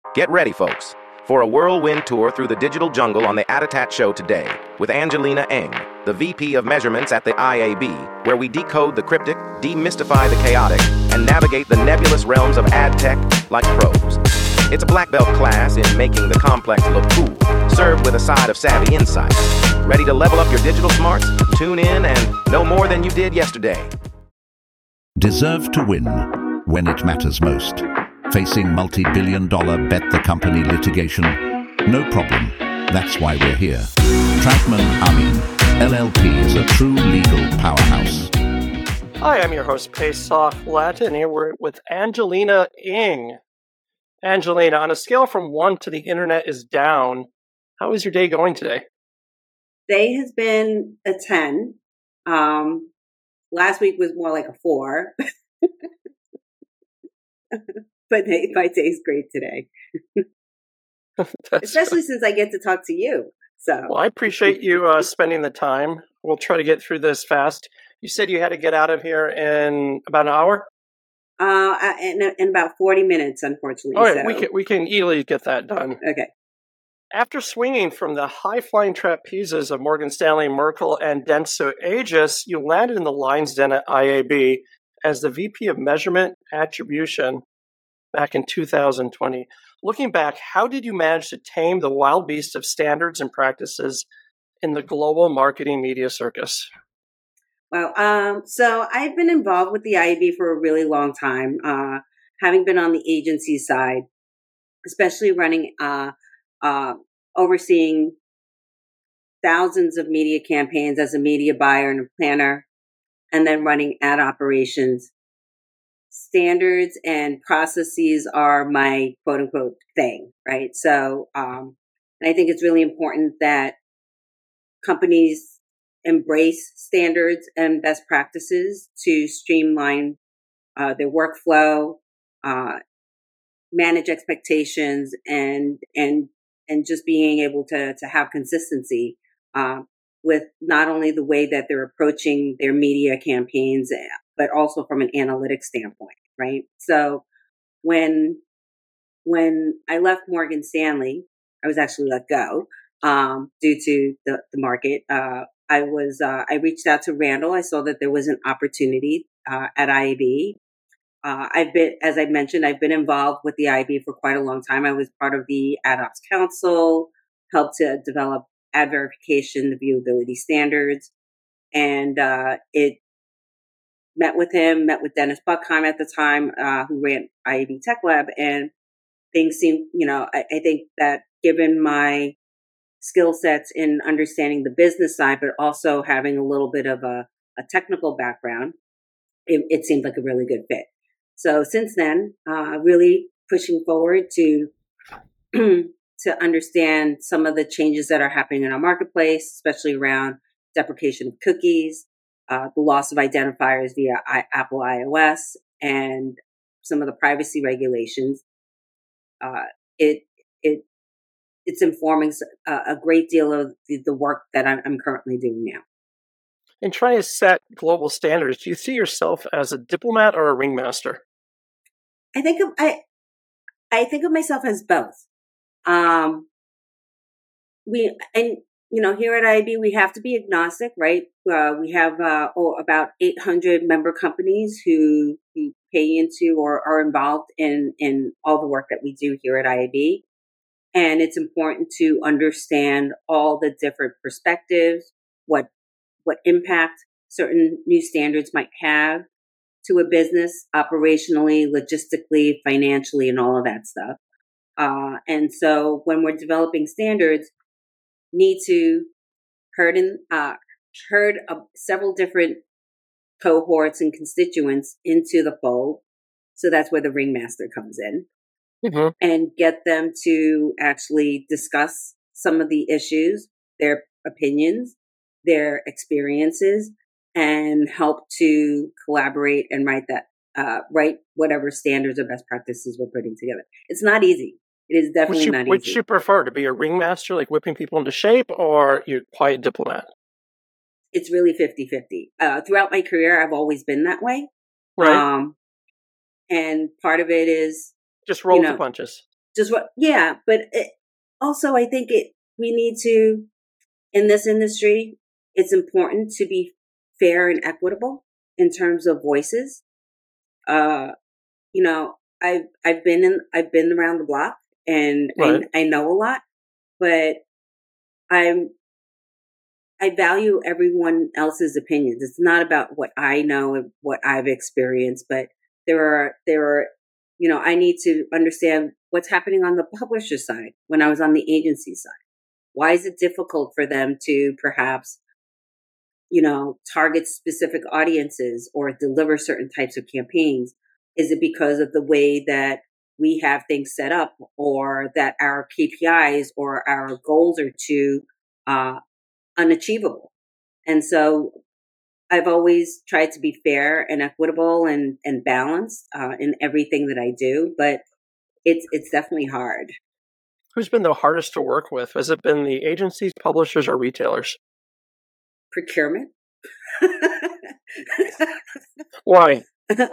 Get ready, folks, for a whirlwind tour through the digital jungle on the Attatat Show today with Angelina Eng, the VP of Measurements at the IAB, where we decode the cryptic, demystify the chaotic, and navigate the nebulous realms of ad tech like pros. It's a black belt class in making the complex look cool, served with a side of savvy insights. Ready to level up your digital smarts? Tune in and know more than you did yesterday. Deserve to win when it matters most. Facing multi-billion-dollar bet the company litigation? No problem. That's why we're here. Trackman Amin, LLP is a true legal powerhouse. Hi, I'm your host, Pesach Latin, here we're with Angelina Eng. Angelina, on a scale from 1 to the internet is down, how is your day going today? Day has been a 10. Last week was more like a 4. But my day's great today. Especially since I get to talk to you. Well, I appreciate you spending the time. We'll try to get through this fast. You said you had to get out of here in about an hour? In about 40 minutes, unfortunately. All right, so. we can easily get that done. Okay. After swinging from the high-flying trapezes of Morgan Stanley, Merkle, and Denso Aegis, you landed in the lion's den at IAB as the VP of Measurement Attribution back in 2020. Looking back, how did you manage to tame the wild beast of standards and practices in the global marketing media circus? Well, so I've been involved with the IAB for a really long time, having been on the agency side, especially running, overseeing thousands of media campaigns as a media buyer and a planner, and then running ad operations. Standards and processes are my quote unquote thing, right? So, and I think it's really important that companies embrace standards and best practices to streamline their workflow, manage expectations, and just being able to have consistency with not only the way that they're approaching their media campaigns, but also from an analytics standpoint, right? So when I left Morgan Stanley, I was actually let go due to the market. I reached out to Randall. I saw that there was an opportunity at IAB. As I mentioned, I've been involved with the IAB for quite a long time. I was part of the Ad Ops Council, helped to develop ad verification, the viewability standards, and met with Dennis Buckheim at the time, who ran IAB Tech Lab, and things seemed, I think that given my skill sets in understanding the business side, but also having a little bit of a technical background, it seemed like a really good fit. So since then, really pushing forward to to understand some of the changes that are happening in our marketplace, especially around deprecation of cookies, the loss of identifiers via Apple iOS, and some of the privacy regulations. It's informing a great deal of the work that I'm currently doing now. In trying to set global standards, do you see yourself as a diplomat or a ringmaster? I think of myself as both. Here at IAB, we have to be agnostic, right? We have about 800 member companies who pay into or are involved in all the work that we do here at IAB. And it's important to understand all the different perspectives, what impact certain new standards might have to a business operationally, logistically, financially, and all of that stuff. And so when we're developing standards, need to herd several different cohorts and constituents into the fold. So that's where the ringmaster comes in, and get them to actually discuss some of the issues, their opinions, their experiences, and help to collaborate and write whatever standards or best practices we're putting together. It's not easy. It is definitely not easy. Would you prefer to be a ringmaster, like whipping people into shape, or you're quiet diplomat? It's really 50-50. Throughout my career, I've always been that way. Right. And part of it is just roll the punches. but also I think we need to, in this industry, it's important to be fair and equitable in terms of voices. You know, I've been around the block, and Right. I know a lot, but I value everyone else's opinions. It's not about what I know and what I've experienced, but there are, I need to understand what's happening on the publisher side when I was on the agency side. Why is it difficult for them to perhaps, target specific audiences or deliver certain types of campaigns? Is it because of the way that we have things set up, or that our KPIs or our goals are too unachievable? And so I've always tried to be fair and equitable and balanced in everything that I do, but it's definitely hard. Who's been the hardest to work with? Has it been the agencies, publishers, or retailers? Procurement. Why?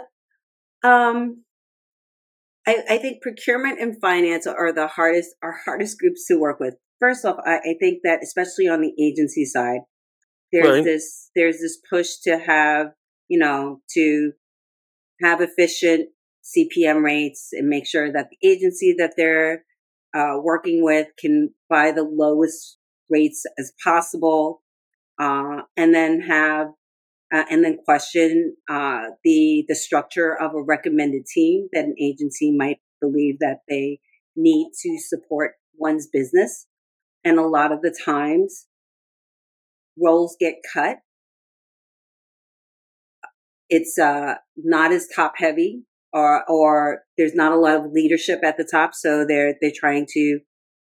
I think procurement and finance are the hardest groups to work with. First off, I think that especially on the agency side, there's this push to have, to have efficient CPM rates and make sure that the agency that they're working with can buy the lowest rates as possible, and then question the structure of a recommended team that an agency might believe that they need to support one's business. And a lot of the times, roles get cut. It's not as top heavy, or there's not a lot of leadership at the top, so they're trying to,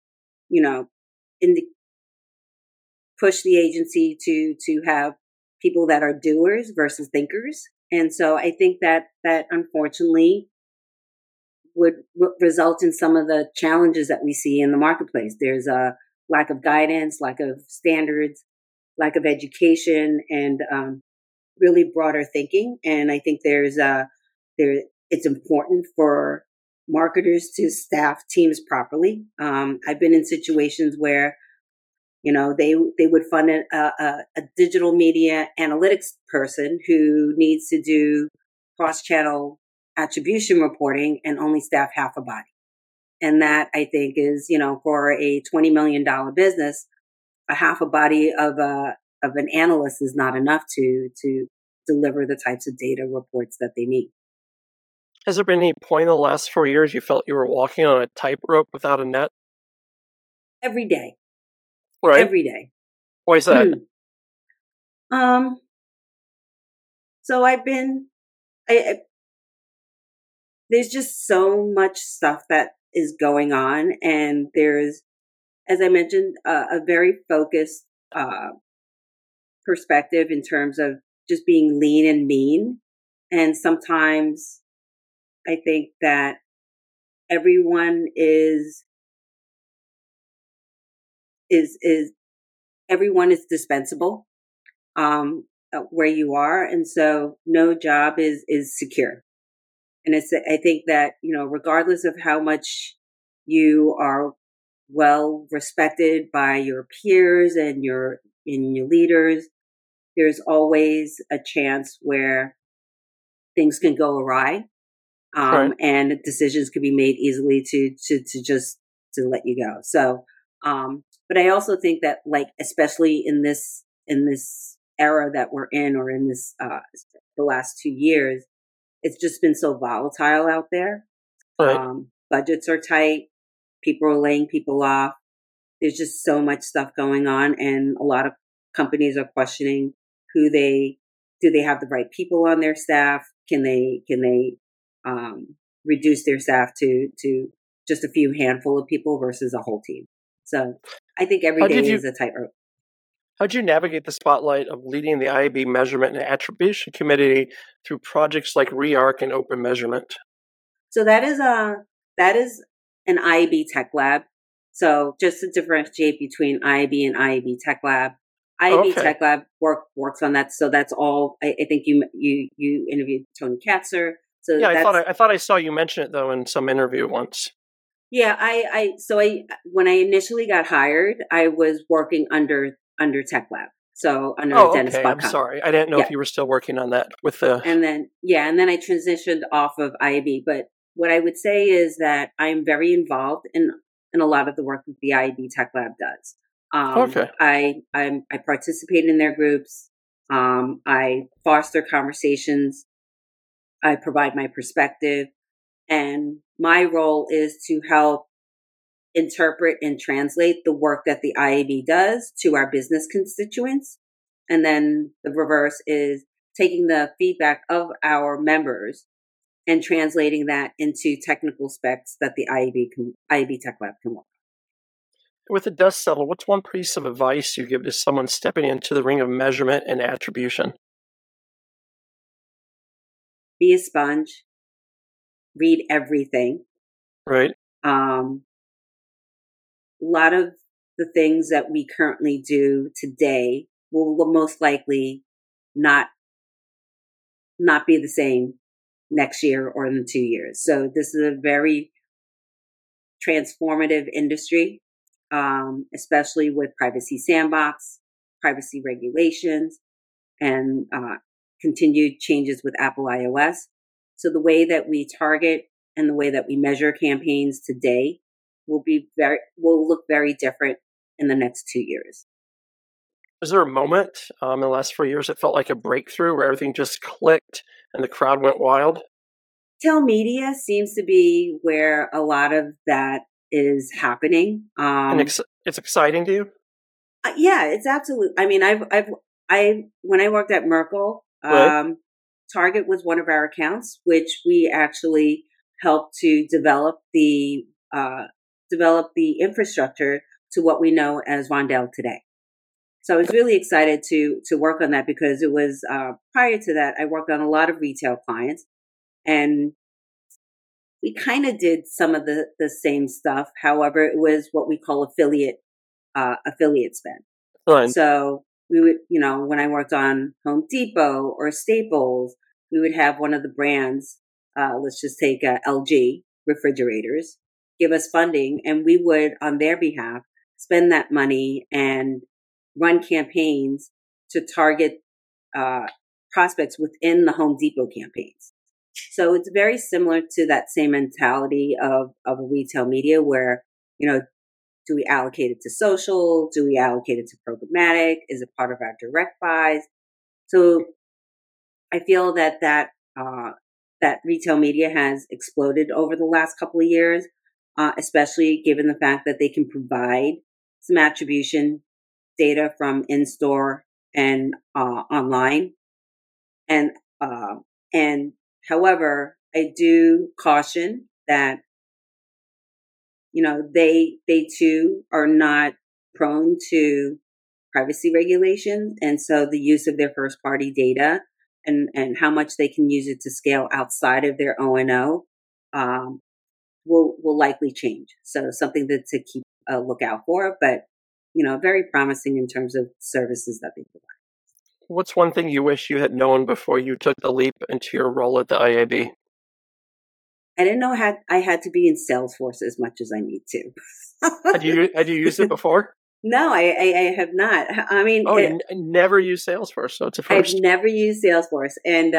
push the agency to have people that are doers versus thinkers. And so I think that unfortunately would result in some of the challenges that we see in the marketplace. There's a lack of guidance, lack of standards, lack of education, and really broader thinking. And I think it's important for marketers to staff teams properly. I've been in situations where, they would fund a digital media analytics person who needs to do cross-channel attribution reporting and only staff half a body. And that, I think, is, for a $20 million business, a half a body of an analyst is not enough to deliver the types of data reports that they need. Has there been any point in the last 4 years you felt you were walking on a tightrope without a net? Every day. Right. Every day. Why is that? So I've been, there's just so much stuff that is going on. And there's, as I mentioned, a very focused perspective in terms of just being lean and mean. And sometimes I think that everyone is everyone is dispensable where you are, and so no job is secure. And I think that regardless of how much you are well respected by your peers and your leaders, there's always a chance where things can go awry, Right. and decisions could be made easily to just to let you go. So. But I also think that, especially in this era that we're in, or in this the last 2 years, it's just been so volatile out there. Right. Budgets are tight. People are laying people off. There's just so much stuff going on, and a lot of companies are questioning do they have the right people on their staff? Can they reduce their staff to just a few handful of people versus a whole team? So I think every day is a tightrope. How did you navigate the spotlight of leading the IAB Measurement and Attribution Committee through projects like REARC and Open Measurement? So that is an IAB Tech Lab. So just to differentiate between IAB and IAB Tech Lab, IAB Tech Lab works on that. So that's all. I think you interviewed Tony Katzer. So yeah, I thought I saw you mention it though in some interview once. Yeah, when I initially got hired, I was working under Tech Lab, so under Oh, Dennis okay. I'm Buckham. sorry. I didn't know Yeah, if you were still working on that with the. and then I transitioned off of IAB. But what I would say is that I'm very involved in a lot of the work that the IAB Tech Lab does. Okay. I participate in their groups. I foster conversations. I provide my perspective, and my role is to help interpret and translate the work that the IAB does to our business constituents. And then the reverse is taking the feedback of our members and translating that into technical specs that the IAB Tech Lab can work. With the dust settle, what's one piece of advice you give to someone stepping into the ring of measurement and attribution? Be a sponge, read everything. Right. A lot of the things that we currently do today will most likely not be the same next year or in 2 years. So this is a very transformative industry, especially with Privacy Sandbox, privacy regulations, and continued changes with Apple iOS. So the way that we target and the way that we measure campaigns today will look very different in the next 2 years. Is there a moment in the last 4 years that felt like a breakthrough where everything just clicked and the crowd went wild? Retail media seems to be where a lot of that is happening. And it's exciting to you? Yeah, it's absolutely. I mean, when I worked at Merkle, Right. Target was one of our accounts, which we actually helped to develop the infrastructure to what we know as Rondell today. So I was really excited to work on that because it was prior to that I worked on a lot of retail clients, and we kind of did some of the same stuff. However, it was what we call affiliate spend. Fine. So we would, when I worked on Home Depot or Staples, we would have one of the brands, let's just take LG refrigerators, give us funding, and we would, on their behalf, spend that money and run campaigns to target prospects within the Home Depot campaigns. So it's very similar to that same mentality of a retail media where, do we allocate it to social? Do we allocate it to programmatic? Is it part of our direct buys? So I feel that retail media has exploded over the last couple of years, especially given the fact that they can provide some attribution data from in-store and online. And however, I do caution that they too are not prone to privacy regulations. And so the use of their first party data and how much they can use it to scale outside of their O&O will likely change. So something to keep a lookout for, but very promising in terms of services that they provide. What's one thing you wish you had known before you took the leap into your role at the IAB? I didn't know I had to be in Salesforce as much as I need to. Had you used it before? No, I have not. I mean, I never used Salesforce, so it's a first. I've never used Salesforce, and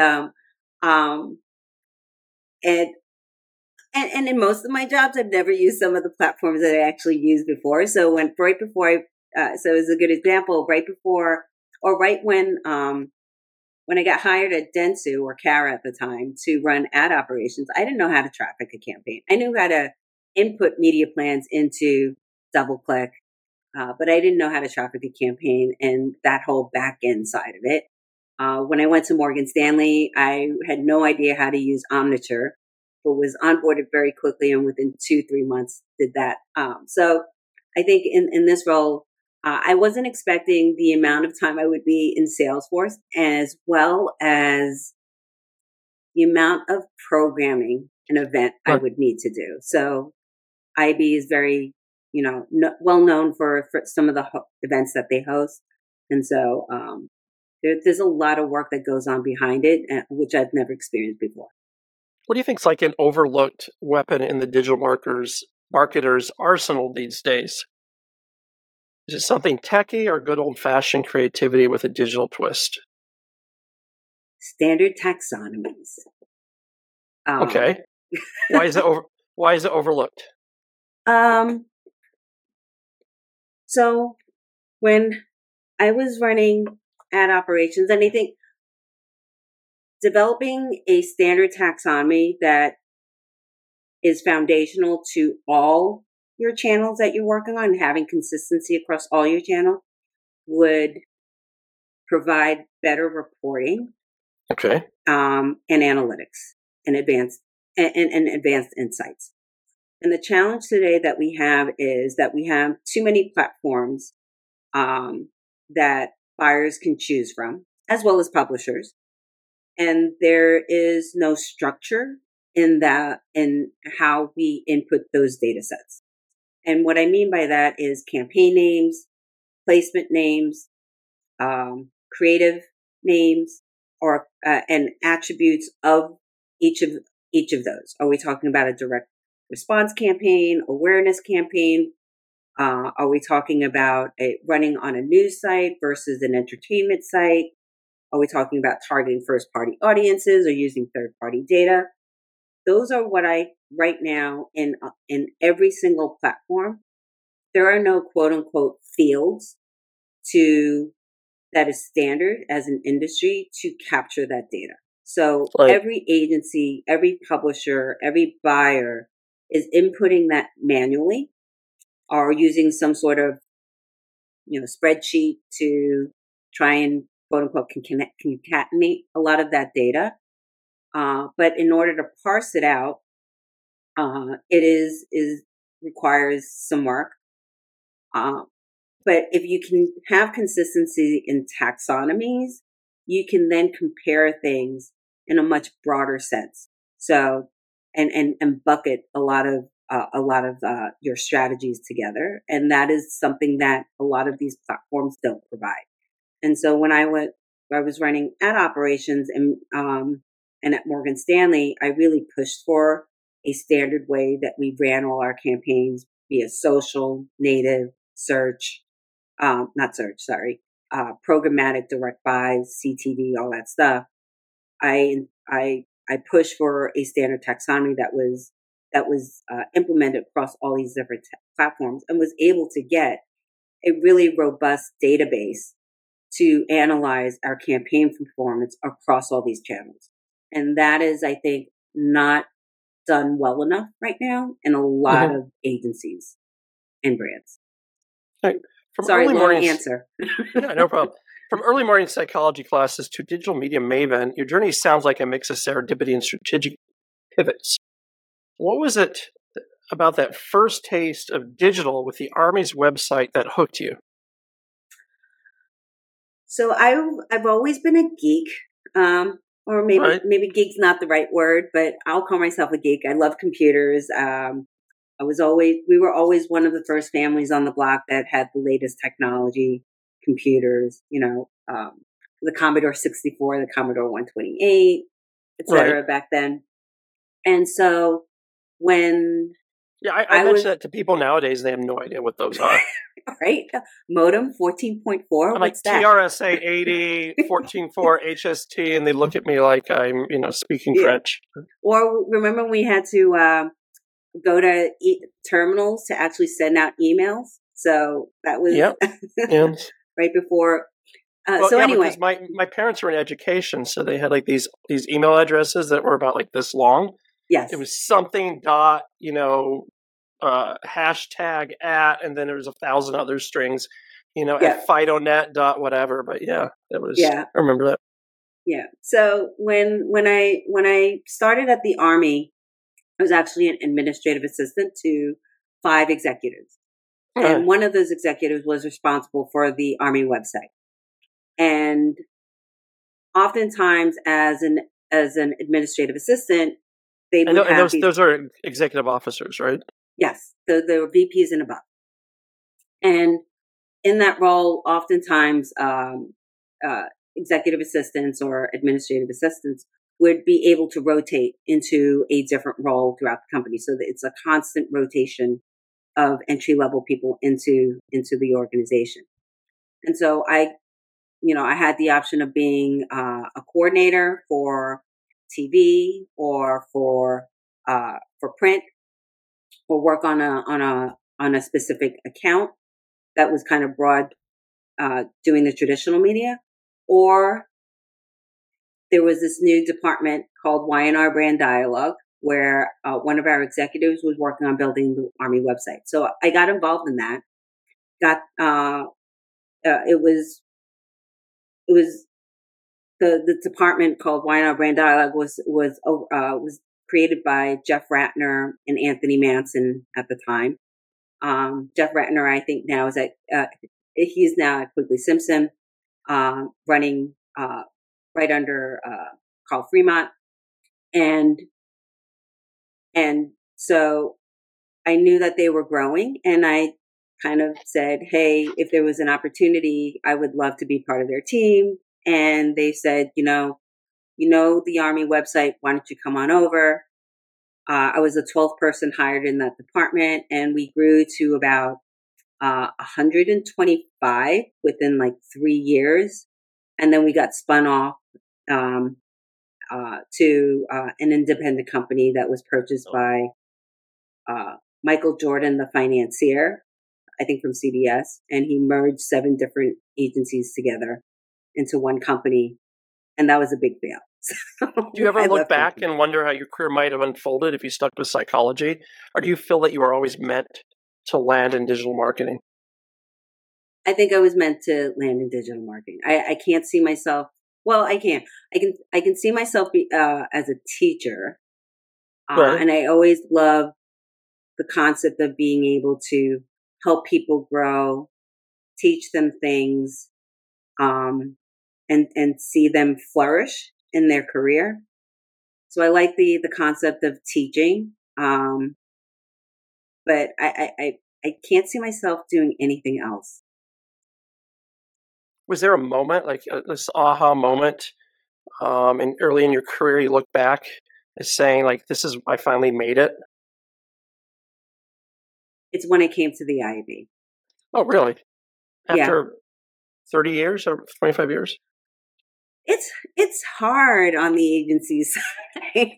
in most of my jobs, I've never used some of the platforms that I actually used before. So so it's a good example. Right before, or right when I got hired at Dentsu or Cara at the time to run ad operations, I didn't know how to traffic a campaign. I knew how to input media plans into DoubleClick, but I didn't know how to traffic a campaign and that whole back end side of it. When I went to Morgan Stanley, I had no idea how to use Omniture, but was onboarded very quickly and within 2-3 months did that. So I think in this role, I wasn't expecting the amount of time I would be in Salesforce, as well as the amount of programming an event I would need to do. So IAB is very, well known for some of the events that they host. And so there's a lot of work that goes on behind it, which I've never experienced before. What do you think is like an overlooked weapon in the digital marketers marketers' arsenal these days? Is it something techy or good old-fashioned creativity with a digital twist? Standard taxonomies. Okay. Why is it overlooked? So when I was running ad operations, and I think developing a standard taxonomy that is foundational to all your channels that you're working on and having consistency across all your channels would provide better reporting. Okay. And analytics and advanced insights. And the challenge today that we have is that we have too many platforms that buyers can choose from, as well as publishers. And there is no structure in how we input those data sets. And what I mean by that is campaign names, placement names, creative names, or and attributes of each of those. Are we talking about a direct response campaign, awareness campaign? Are we talking about running on a news site versus an entertainment site? Are we talking about targeting first-party audiences or using third-party data? Those are what right now in every single platform. There are no quote-unquote fields that is standard as an industry to capture that data. So every agency, every publisher, every buyer is inputting that manually or using some sort of, spreadsheet to try and quote unquote concatenate a lot of that data. But in order to parse it out, it requires some work. But if you can have consistency in taxonomies, you can then compare things in a much broader sense. So, and bucket a lot of your strategies together. And that is something that a lot of these platforms don't provide. And so when I was running ad operations and at Morgan Stanley, I really pushed for a standard way that we ran all our campaigns via social, native, search, programmatic, direct buys, CTV, all that stuff. I pushed for a standard taxonomy that was implemented across all these different platforms and was able to get a really robust database to analyze our campaign performance across all these channels. And that is, I think, not done well enough right now in a lot of agencies and brands. Right. Sorry, long answer. Yeah, no problem. From early morning psychology classes to digital media maven, your journey sounds like a mix of serendipity and strategic pivots. What was it about that first taste of digital with the Army's website that hooked you? So I've always been a geek, or maybe geek's not the right word, but I'll call myself a geek. I love computers. We were always one of the first families on the block that had the latest technology, computers, the Commodore 64, the Commodore 128, et cetera, back then. And so when... Yeah, I mention that to people nowadays, they have no idea what those are. Right? Modem 14.4. I'm like TRSA 80, 14.4 HST, and they look at me like I'm, speaking French. Or remember we had to go to terminals to actually send out emails? So that was right before. Anyway, because my parents were in education, so they had like these email addresses that were about like this long. Yes, it was something dot hashtag at, and then there was 1,000 other strings, at FidoNet dot whatever. But it was. I remember that. Yeah. So when I started at the Army, I was actually an administrative assistant to 5 executives. And one of those executives was responsible for the Army website. And oftentimes as an administrative assistant, those are executive officers, right? Yes. They were VPs and above. And in that role, oftentimes, executive assistants or administrative assistants would be able to rotate into a different role throughout the company. So that it's a constant rotation of entry-level people into the organization. And so I had the option of being a coordinator for TV or for print, or work on a specific account that was kind of broad, doing the traditional media, or there was this new department called Y&R Brand Dialogue, where one of our executives was working on building the Army website. So I got involved in that. It was the department called Y&R Brand Dialogue was created by Jeff Ratner and Anthony Manson at the time. Jeff Ratner, I think now he's now at Quigley Simpson, running right under Carl Fremont, and so I knew that they were growing, and I kind of said, hey, if there was an opportunity, I would love to be part of their team. And they said, you know the Army website, why don't you come on over? I was the 12th person hired in that department, and we grew to about 125 within like 3 years. And then we got spun off to an independent company that was purchased by Michael Jordan, the financier, I think from CBS, and he merged 7 different agencies together into one company, and that was a big fail. Do you ever look back and wonder how your career might have unfolded if you stuck with psychology, or do you feel that you were always meant to land in digital marketing? I think I was meant to land in digital marketing. I can't see myself. Well, I can. I can see myself as a teacher, Right. And I always love the concept of being able to help people grow, teach them things, and see them flourish in their career. So I like the concept of teaching, but I can't see myself doing anything else. Was there a moment, like this aha moment, early in your career, you look back as saying, like, I finally made it? It's when I came to the IAB. Oh, really? After Yeah. 30 years or 25 years? It's hard on the agency side.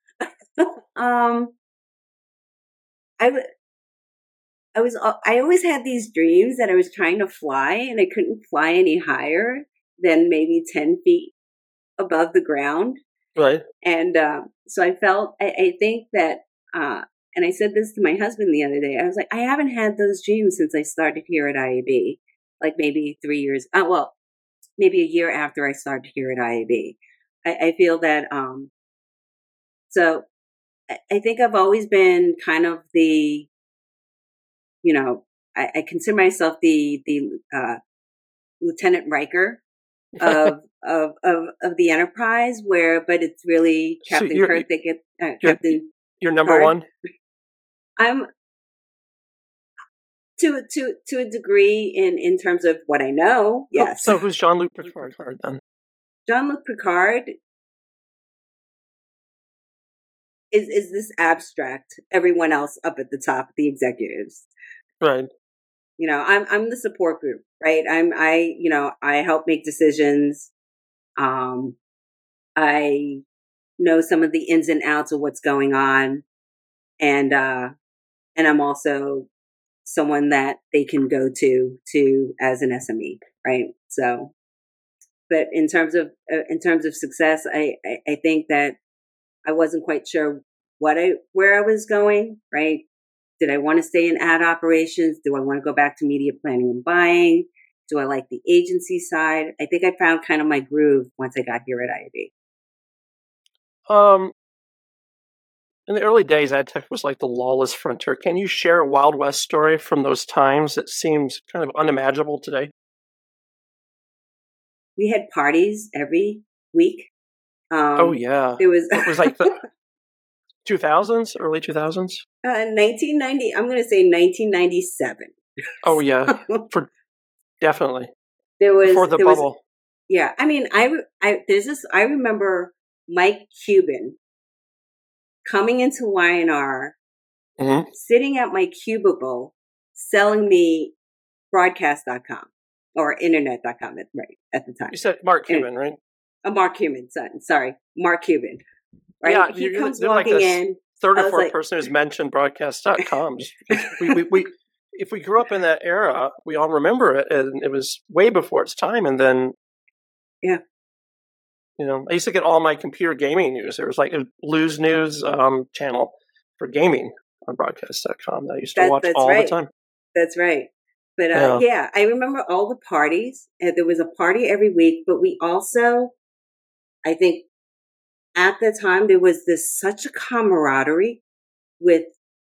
I always had these dreams that I was trying to fly, and I couldn't fly any higher than maybe 10 feet above the ground. Right. And so I felt, I think that, and I said this to my husband the other day, I was like, I haven't had those dreams since I started here at IAB, like maybe 3 years, maybe a year after I started here at IAB. I feel that, so I think I've always been kind of the, I consider myself the Lieutenant Riker of the enterprise, but it's really Captain Kirk that gets Captain. You're number Kirk. one. I'm to a degree in terms of what I know. Yes. So who's Jean-Luc Picard then? Jean-Luc Picard is this abstract. Everyone else up at the top, the executives. Right. I'm the support group, right? I help make decisions. I know some of the ins and outs of what's going on, and I'm also someone that they can go to as an SME, right? So, but in terms of success, I think that I wasn't quite sure where I was going, right? Did I want to stay in ad operations? Do I want to go back to media planning and buying? Do I like the agency side? I think I found kind of my groove once I got here at IAB. In the early days, ad tech was like the lawless frontier. Can you share a Wild West story from those times that seems kind of unimaginable today? We had parties every week. Oh yeah, it was like the 2000s, early 2000s. 1990. I'm going to say 1997. Oh yeah, definitely. There was before the bubble. Yeah, I mean, I remember Mike Cuban coming into Y&R, sitting at my cubicle, selling me broadcast.com or internet.com at the time. You said Mark Cuban, right? Mark Cuban, sorry. Mark Cuban. Right? Yeah, he comes you're walking like in. Third or fourth person who's mentioned broadcast.com. we if we grew up in that era, we all remember it, and it was way before its time. And then, yeah, I used to get all my computer gaming news. There was like a Lose News channel for gaming on broadcast.com that I used to watch all the time. That's right. But yeah, I remember all the parties. There was a party every week, but we also, I think, at the time there was such a camaraderie with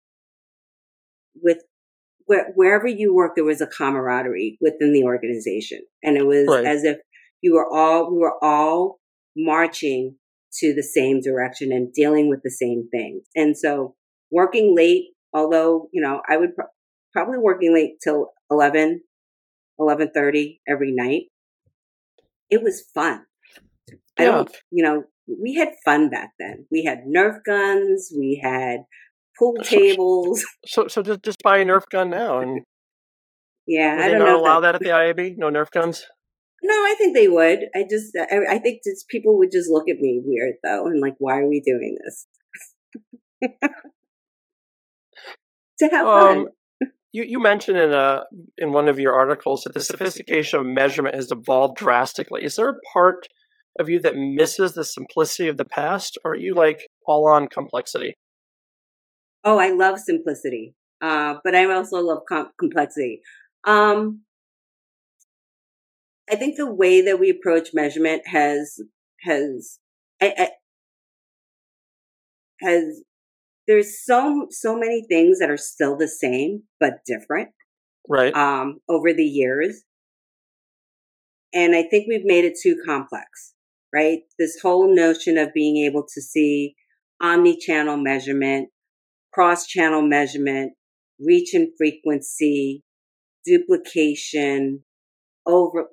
wherever you work, there was a camaraderie within the organization, and it was as if we were all marching to the same direction and dealing with the same things. And so, working late, although I would probably working late till 11:30 every night. It was fun. We had fun back then. We had Nerf guns. We had pool tables. So just buy a Nerf gun now, and I don't know. Allow that at the IAB? No Nerf guns? No, I think they would. I think just people would just look at me weird though, and like, why are we doing this? To have fun. You mentioned in one of your articles that the sophistication of measurement has evolved drastically. Is there a part of you that misses the simplicity of the past, or are you like all on complexity? Oh, I love simplicity, but I also love complexity. I think the way that we approach measurement has there's so many things that are still the same but different, right? Over the years, and I think we've made it too complex. Right? This whole notion of being able to see omni-channel measurement, cross-channel measurement, reach and frequency, duplication, break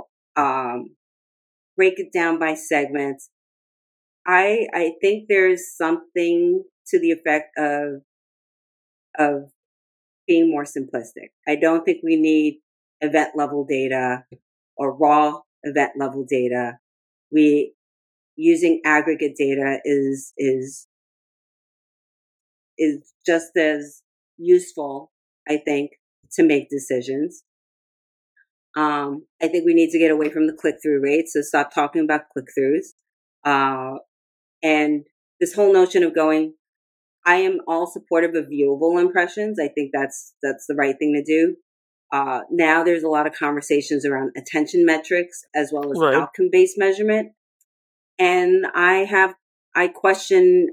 it down by segments. I think there's something to the effect of being more simplistic. I don't think we need event level data or raw event level data. Using aggregate data is just as useful, I think, to make decisions. I think we need to get away from the click-through rate, so stop talking about click-throughs. And this whole notion of I am all supportive of viewable impressions. I think that's the right thing to do. Now there's a lot of conversations around attention metrics as well as outcome-based measurement. And I question,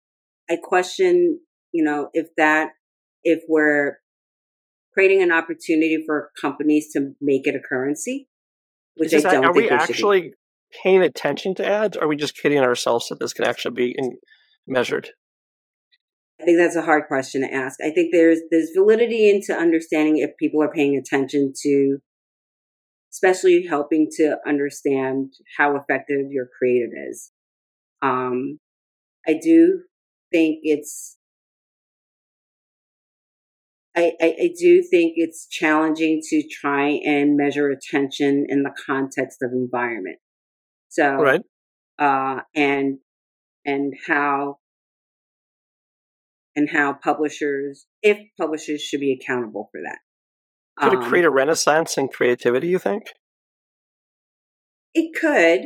if we're creating an opportunity for companies to make it a currency, which I don't think are we should actually be. Paying attention to ads? Or are we just kidding ourselves that this can actually be measured? I think that's a hard question to ask. I think there's validity into understanding if people are paying attention to, especially helping to understand how effective your creative is. I do think I do think it's challenging to try and measure attention in the context of environment. So, and how publishers should be accountable for that. Could it create a renaissance in creativity, you think? It could.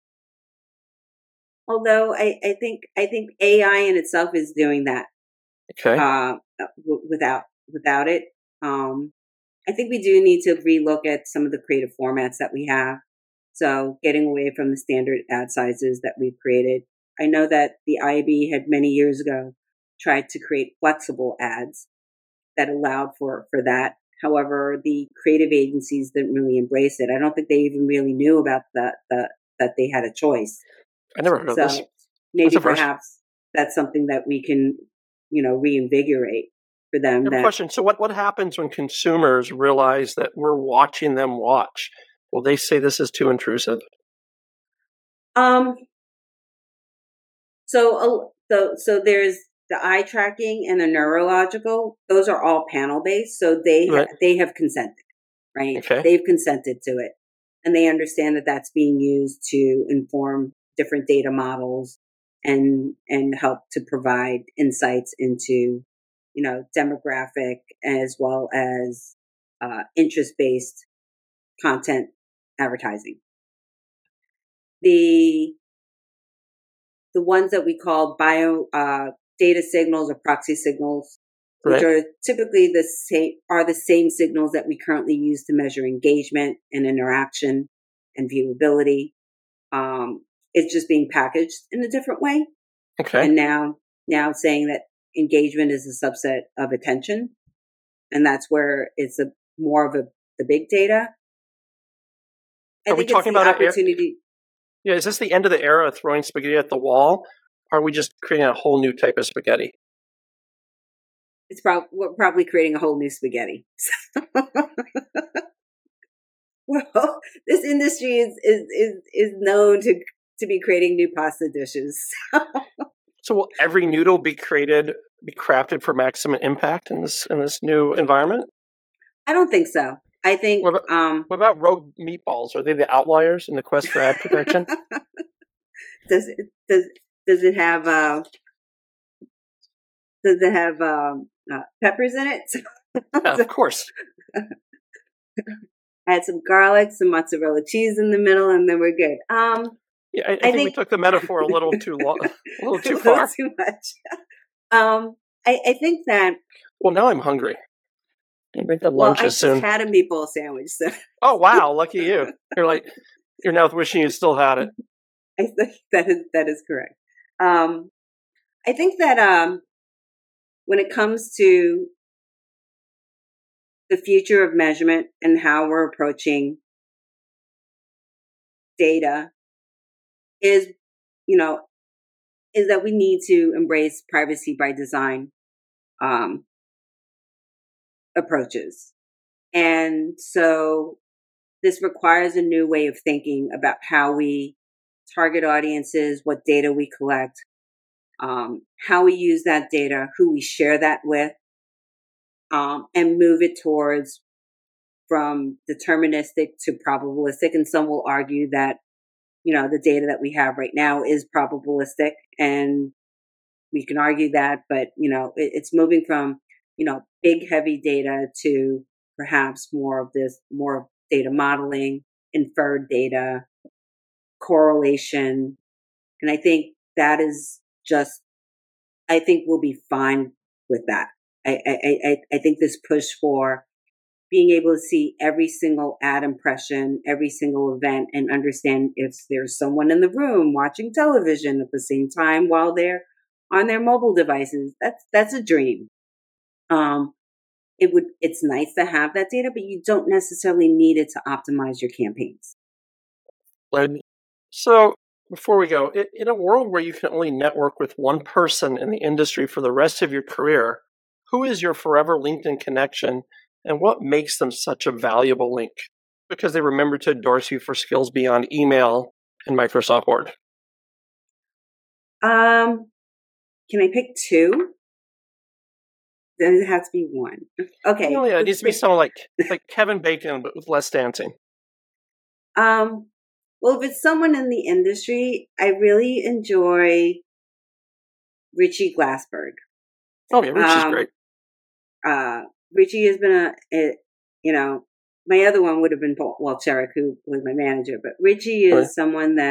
Although I think AI in itself is doing that. Okay. Without it, I think we do need to relook at some of the creative formats that we have. So getting away from the standard ad sizes that we've created. I know that the IAB had many years ago tried to create flexible ads that allowed for that. However, the creative agencies didn't really embrace it. I don't think they even really knew about that they had a choice. I never heard of this. Maybe perhaps that's something that we can, reinvigorate for them. Question. So what happens when consumers realize that we're watching them watch? Will they say this is too intrusive? So there's the eye tracking and the neurological. Those are all panel based. So they have consented, right? Okay. They've consented to it, and they understand that that's being used to inform different data models and help to provide insights into, demographic as well as interest based content advertising. The ones that we call bio data signals or proxy signals, which are typically the same signals that we currently use to measure engagement and interaction and viewability. It's just being packaged in a different way. Okay. And now saying that engagement is a subset of attention, and that's where it's more of the big data. Are we talking about opportunity? Yeah, is this the end of the era of throwing spaghetti at the wall? Or are we just creating a whole new type of spaghetti? We're probably creating a whole new spaghetti. Well, this industry is known to be creating new pasta dishes. So will every noodle be crafted for maximum impact in this new environment? I don't think so. I think. What about rogue meatballs? Are they the outliers in the quest for ad protection? Does it have peppers in it? Yeah, of course. Add some garlic, some mozzarella cheese in the middle, and then we're good. Yeah, I think we took the metaphor a little too long, a little too far, too much. I think that. Well, now I'm hungry. I think that lunch is soon. I just had a meatball sandwich. So. Oh wow, lucky you! You're now wishing you still had it. I think that is correct. I think that when it comes to the future of measurement and how we're approaching data is that we need to embrace privacy by design approaches. And so this requires a new way of thinking about how we target audiences, what data we collect, how we use that data, who we share that with, and move it towards from deterministic to probabilistic. And some will argue that, the data that we have right now is probabilistic, and we can argue that, but, it's moving from, big, heavy data to perhaps more data modeling, inferred data, correlation. And I think that is I think we'll be fine with that. I think this push for being able to see every single ad impression, every single event, and understand if there's someone in the room watching television at the same time while they're on their mobile devices, that's a dream. It's nice to have that data, but you don't necessarily need it to optimize your campaigns. So before we go, in a world where you can only network with one person in the industry for the rest of your career, who is your forever LinkedIn connection, and what makes them such a valuable link? Because they remember to endorse you for skills beyond email and Microsoft Word. Can I pick two? Does it have to be one? Okay. Well, yeah, it needs to be someone like Kevin Bacon, but with less dancing. Well, if it's someone in the industry, I really enjoy Richie Glassberg. Oh yeah, Richie's great. Richie has been my other one would have been Paul Walcherick, who was my manager, but Richie is someone that,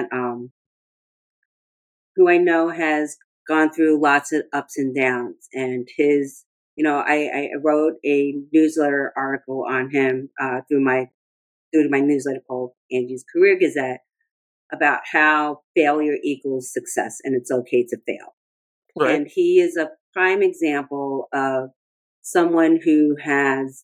who I know has gone through lots of ups and downs, and his, I wrote a newsletter article on him, through my newsletter called Angie's Career Gazette, about how failure equals success and it's okay to fail. Right. And he is a prime example of someone who has,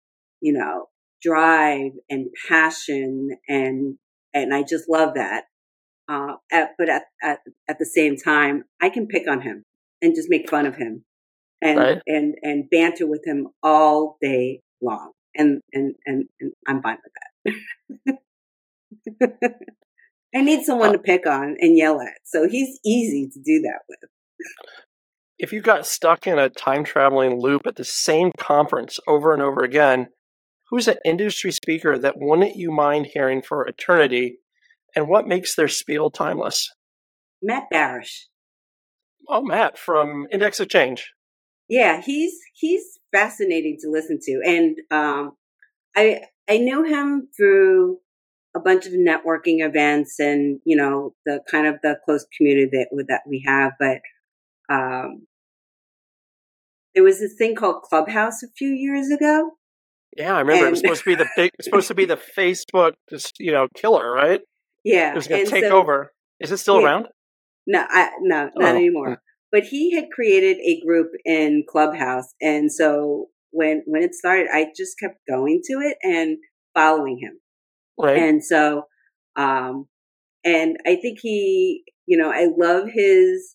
drive and passion, and I just love that. But at the same time, I can pick on him and just make fun of him and banter with him all day long, and I'm fine with that. I need someone to pick on and yell at. So he's easy to do that with. If you got stuck in a time-traveling loop at the same conference over and over again, who's an industry speaker that wouldn't you mind hearing for eternity, and what makes their spiel timeless? Matt Barish. Oh, Matt from Index of Change. Yeah, he's fascinating to listen to. And I knew him through a bunch of networking events and, you know, the kind of the close community that we have. But there was this thing called Clubhouse a few years ago. Yeah, I remember. It was supposed to be the Facebook, you know, killer, right? Yeah, it was going to take over. Is it still around? No, not anymore. But he had created a group in Clubhouse, and so when it started, I just kept going to it and following him. Right. And so, and I think he, you know, I love his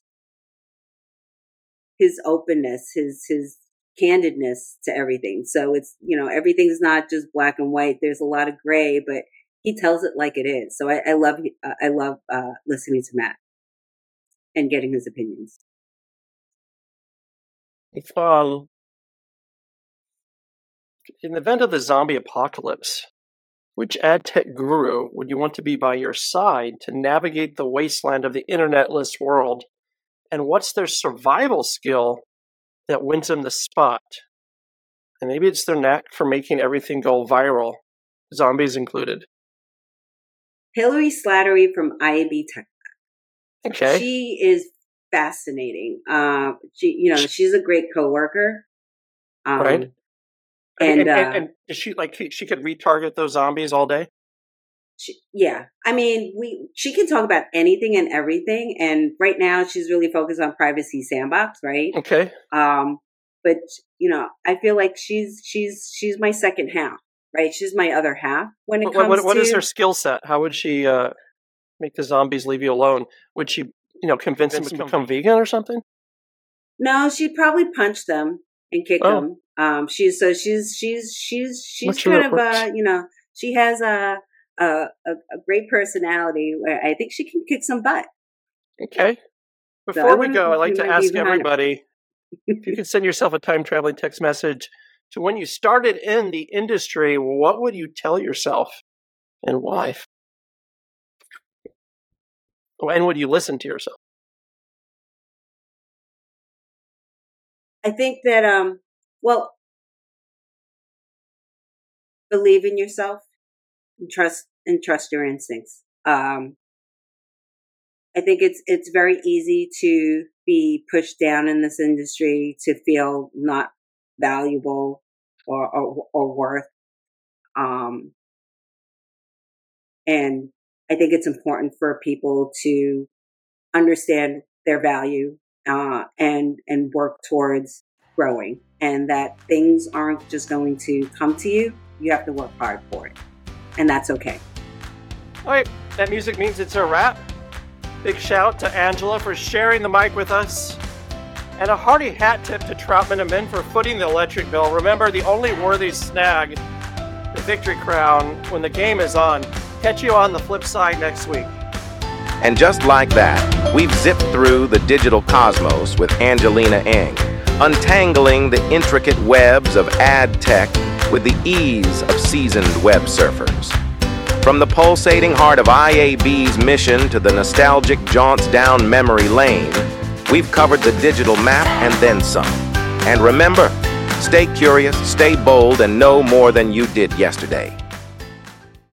openness, his candidness to everything. So it's, you know, everything's not just black and white. There's a lot of gray, but he tells it like it is. So I love listening to Matt and getting his opinions. If, in the event of the zombie apocalypse, which ad tech guru would you want to be by your side to navigate the wasteland of the internetless world? And what's their survival skill that wins them the spot? And maybe it's their knack for making everything go viral, zombies included. Hillary Slattery from IAB Tech. Okay. She is fascinating. She's a great coworker. Right. And she could retarget those zombies all day? Yeah. I mean, she can talk about anything and everything. And right now she's really focused on Privacy Sandbox, right? Okay. But you know, I feel like she's my second half, right? She's my other half when it comes to... What is her skill set? How would she make the zombies leave you alone? Would she, you know, convince them to become vegan or something? No, she'd probably punch them and kick them. She's kind of you know, she has a great personality where I think she can kick some butt. Okay. Before we go, I'd like to ask everybody if you could send yourself a time traveling text message to when you started in the industry, what would you tell yourself and why? And would you listen to yourself? I think that believe in yourself and trust your instincts. I think it's very easy to be pushed down in this industry, to feel not valuable or worth. And I think it's important for people to understand their value and work towards growing, and that things aren't just going to come to you. You have to work hard for it, and that's okay. All right, that music means it's a wrap. Big shout to Angela for sharing the mic with us, and a hearty hat tip to Troutman and Min for footing the electric bill. Remember, the only worthy snag, the victory crown, when the game is on. Catch you on the flip side next week. And just like that, we've zipped through the digital cosmos with Angelina Eng, untangling the intricate webs of ad tech with the ease of seasoned web surfers. From the pulsating heart of IAB's mission to the nostalgic jaunts down memory lane, we've covered the digital map and then some. And remember, stay curious, stay bold, and know more than you did yesterday.